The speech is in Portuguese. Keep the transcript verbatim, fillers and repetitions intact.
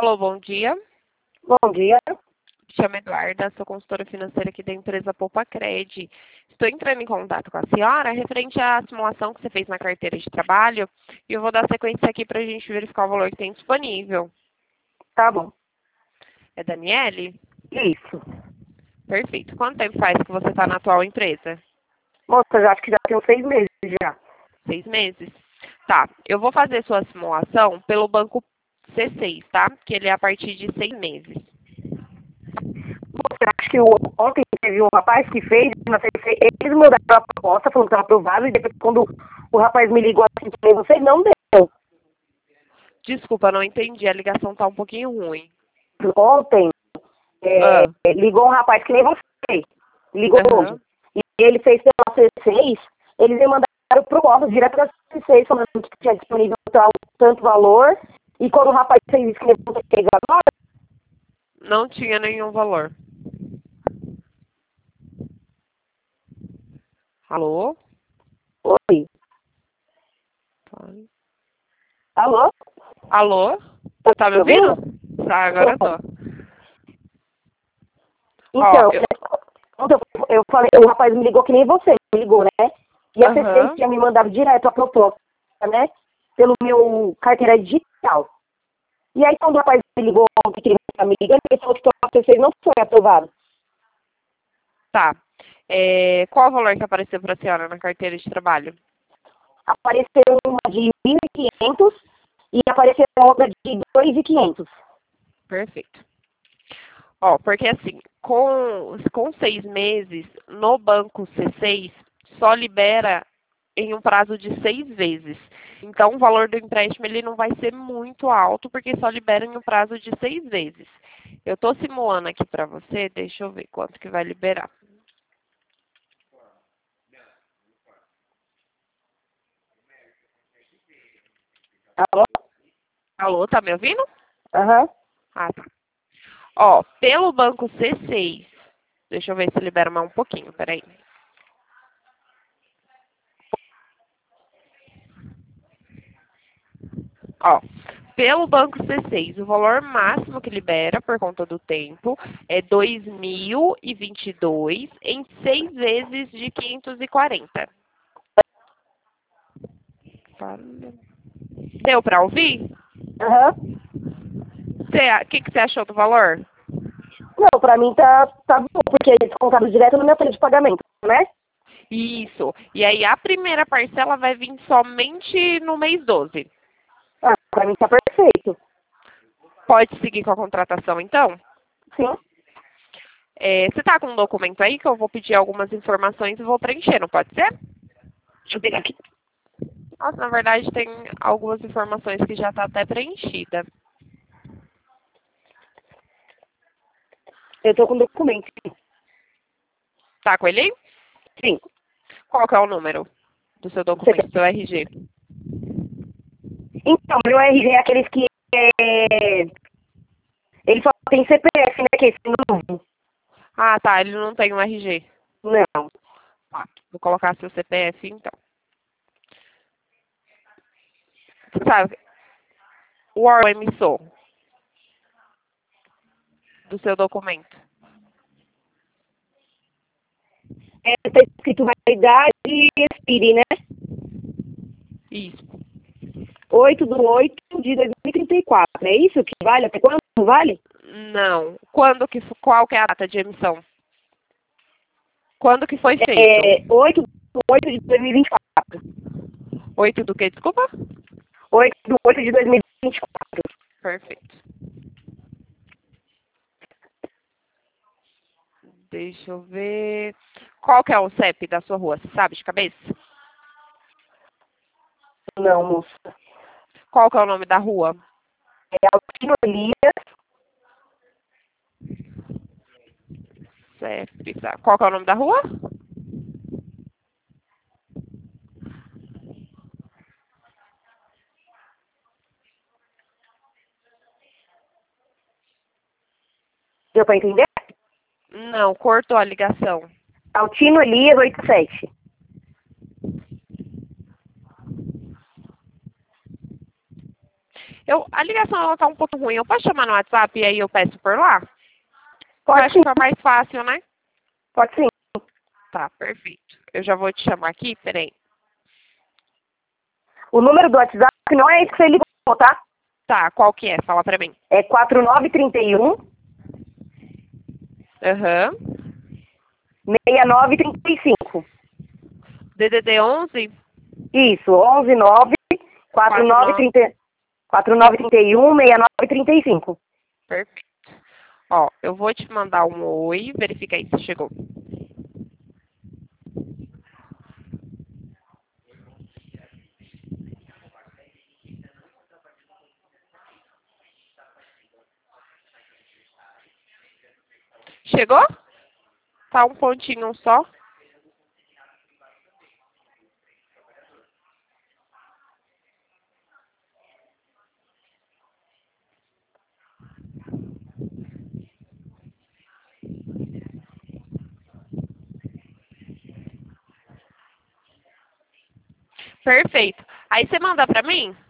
Alô, bom dia. Bom dia. Me chamo Eduarda, sou consultora financeira aqui da empresa Poupa Cred. Estou entrando em contato com a senhora referente à simulação que você fez na carteira de trabalho e eu vou dar sequência aqui para a gente verificar o valor que tem disponível. Tá bom. É Daniele? Isso. Perfeito. Quanto tempo faz que você está na atual empresa? Moça, eu acho que já tem uns seis meses já. Seis meses? Tá. Eu vou fazer sua simulação pelo banco C seis, tá? Que ele é a partir de seis meses. Moça, eu acho que o, ontem teve um rapaz que fez, mas eles mandaram a proposta, falando que estava aprovado, e depois quando o rapaz me ligou assim, que você não deu. Desculpa, não entendi. A ligação tá um pouquinho ruim. Ontem, é, Ah. ligou um rapaz que nem você. Ligou hoje. Aham. E ele fez pela C seis, eles me mandaram proposta direto da C seis, falando que tinha disponível tal, tanto valor. E quando o rapaz fez isso que nem você fez agora, Não tinha nenhum valor. Alô? oi. Tá. Alô? Alô? Tá Tá me me ouvindo? ouvindo? Tá, agora eu tô. Ó, Então, eu... ontem eu, eu falei, o rapaz me ligou que nem você me ligou, né? E a C seis Aham. tinha me mandado direto a proposta, né? Pelo meu carteira digital. E aí, quando o rapaz me ligou ontem, que ele estava me ligando, ele falou que a C seis não foi aprovado. Tá. É, qual o valor que apareceu pra senhora na carteira de trabalho? Apareceu uma de mil e quinhentos e apareceu outra de dois mil e quinhentos. Perfeito. Ó, porque assim, com, com seis meses, no banco C seis, só libera em um prazo de seis vezes. Então, o valor do empréstimo ele não vai ser muito alto, porque só libera em um prazo de seis vezes. Eu estou simulando aqui para você, deixa eu ver quanto que vai liberar. Alô? Alô, tá me ouvindo? Aham. Ah, tá. Ó, pelo banco C seis, deixa eu ver se libera mais um pouquinho, peraí. Ó, pelo banco C seis, o valor máximo que libera por conta do tempo é dois mil e vinte e dois em seis vezes de quinhentos e quarenta. Deu para ouvir? Aham. O que, que você achou do valor? Não, pra mim tá, tá bom, porque eles contaram direto no meu folha de pagamento, né? Isso. E aí a primeira parcela vai vir somente no mês doze. Ah, pra mim tá perfeito. Pode seguir com a contratação, então? Sim. É, você está com um documento aí que eu vou pedir algumas informações e vou preencher, não pode ser? Deixa eu pegar aqui. Nossa, na verdade tem algumas informações que já está até preenchida. Eu tô com documento. Tá com ele? Sim. Qual que é o número do seu Você documento, seu R G? Então, meu R G é aqueles que é, ele só tem C P F, né? Que é esse novo. Ah, tá, ele não tem um R G. Não. Tá, vou colocar seu C P F, então. Você sabe, o órgão emissor do seu documento. É, tá escrito validade e expire, né? Isso. oito do oito de dois mil e trinta e quatro. É isso que vale? Até quando vale? Não. Quando que, fo- qual que é a data de emissão? Quando que foi feito? É oito do oito de dois mil e vinte e quatro. Oito do que, desculpa? oito do oito de dois mil e vinte e quatro. Perfeito. Deixa eu ver. Qual que é o C E P da sua rua? Você sabe de cabeça? Não, moça. Qual que é o nome da rua? É Altino Elias. C E P, tá. Qual que é o nome da rua? Deu pra entender? Não, cortou a ligação. Altino Elias oitenta e sete. Eu, a ligação ela tá um pouco ruim. Eu posso chamar no WhatsApp e aí eu peço por lá? Pode Acho sim, que fica mais fácil, né? pode sim. Tá, perfeito. Eu já vou te chamar aqui, peraí. O número do WhatsApp não é esse que você ligou, tá? Tá, qual que é? Fala pra mim. É quatro nove três um, Aham. seis nove três cinco. D D D onze Isso, onze nove quatro nove três um, quatro nove três um, seis nove três cinco. Perfeito. Ó, eu vou te mandar um oi, verifica aí se chegou. Chegou? Tá um pontinho só. Perfeito. Aí você manda pra mim?